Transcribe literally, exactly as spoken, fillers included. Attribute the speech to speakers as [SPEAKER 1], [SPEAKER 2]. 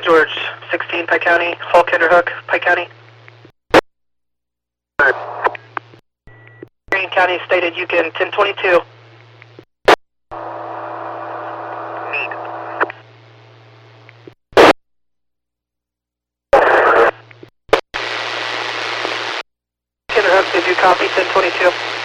[SPEAKER 1] Good George, sixteen Pike County, Hall Kinderhook, Pike County. Green County stated Yukon, ten twenty-two. Kinderhook, did you copy ten twenty-two?